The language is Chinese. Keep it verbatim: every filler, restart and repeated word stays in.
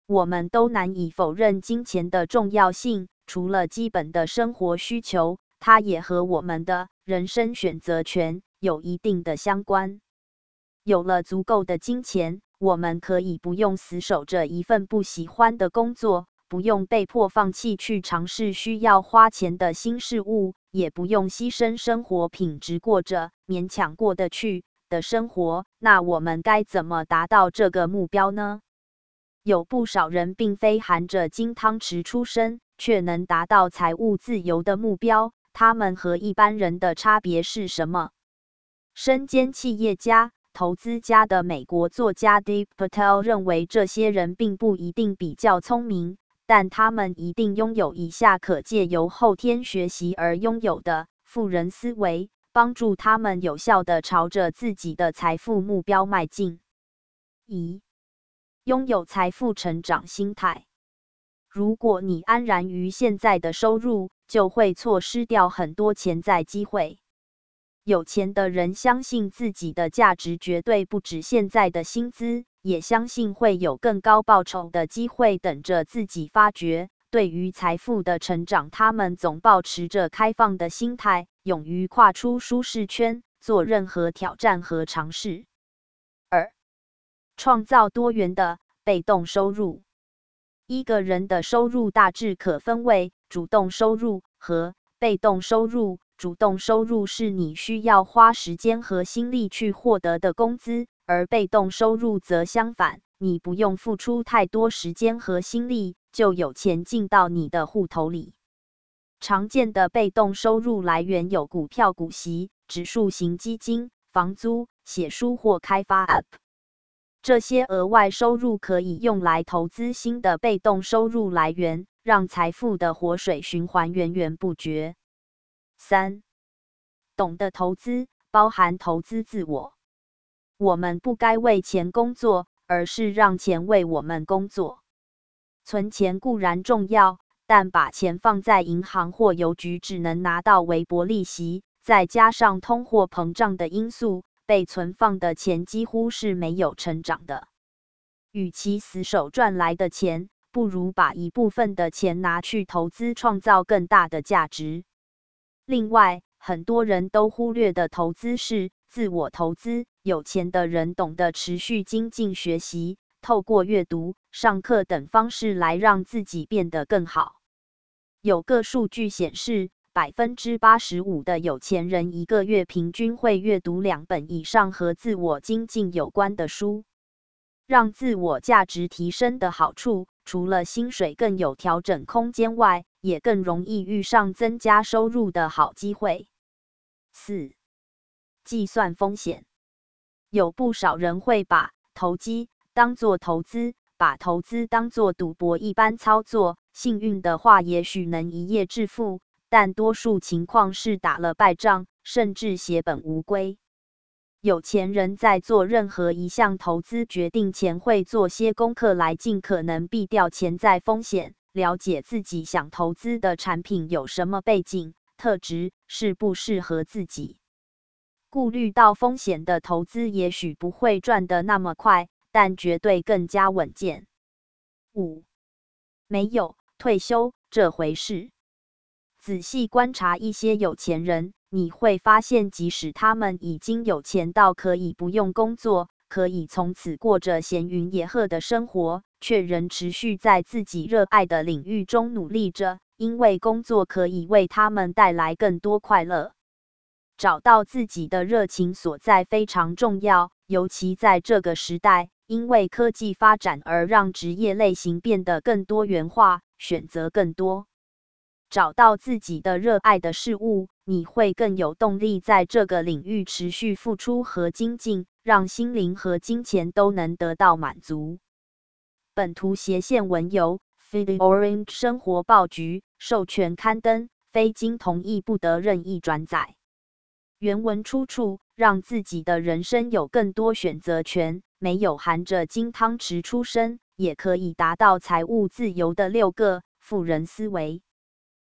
我们都难以否认金钱的重要性，除了基本的生活需求，它也和我们的人生选择权有一定的相关。有了足够的金钱，我们可以不用死守着一份不喜欢的工作，不用被迫放弃去尝试需要花钱的新事物，也不用牺牲生活品质过着勉强过得去的生活。那我们该怎么达到这个目标呢？有不少人并非含着金汤匙出生，却能达到财务自由的目标。他们和一般人的差别是什么？身兼企业家、投资家的美国作家 Deep Patel 认为，这些人并不一定比较聪明，但他们一定拥有以下可借由后天学习而拥有的富人思维，帮助他们有效地朝着自己的财富目标迈进。一、拥有财富成长心态。如果你安然于现在的收入，就会错失掉很多潜在机会。有钱的人相信自己的价值绝对不止现在的薪资，也相信会有更高报酬的机会等着自己发掘。对于财富的成长，他们总保持着开放的心态，勇于跨出舒适圈，做任何挑战和尝试。二、创造多元的被动收入。一个人的收入大致可分为主动收入和被动收入。主动收入是你需要花时间和心力去获得的工资，而被动收入则相反，你不用付出太多时间和心力，就有钱进到你的户头里。常见的被动收入来源有股票股息、指数型基金、房租、写书或开发 App。这些额外收入可以用来投资新的被动收入来源，让财富的活水循环源源不绝。三、懂得投资，包含投资自我。我们不该为钱工作，而是让钱为我们工作。存钱固然重要，但把钱放在银行或邮局只能拿到微薄利息，再加上通货膨胀的因素，被存放的钱几乎是没有成长的。与其死守赚来的钱，不如把一部分的钱拿去投资，创造更大的价值。另外，很多人都忽略的投资是自我投资。有钱的人懂得持续精进学习，透过阅读、上课等方式来让自己变得更好。有个数据显示，百分之八十五的有钱人一个月平均会阅读两本以上和自我精进有关的书。让自我价值提升的好处，除了薪水更有调整空间外，也更容易遇上增加收入的好机会。四、计算风险。有不少人会把投机当作投资，把投资当作赌博一般操作，幸运的话也许能一夜致富，但多数情况是打了败仗，甚至血本无归。有钱人在做任何一项投资决定前，会做些功课来尽可能避掉潜在风险，了解自己想投资的产品有什么背景、特质，适不适合自己。顾虑到风险的投资也许不会赚得那么快，但绝对更加稳健。五、没有退休这回事。仔细观察一些有钱人，你会发现即使他们已经有钱到可以不用工作，可以从此过着闲云野鹤的生活，却仍持续在自己热爱的领域中努力着，因为工作可以为他们带来更多快乐。找到自己的热情所在非常重要，尤其在这个时代，因为科技发展而让职业类型变得更多元化，选择更多。找到自己的热爱的事物，你会更有动力在这个领域持续付出和精进，让心灵和金钱都能得到满足。本图斜线文由 Feed Orange 生活报局授权刊登，非经同意不得任意转载。原文出处：让自己的人生有更多选择权，没有含着金汤匙出生，也可以达到财务自由的六个富人思维。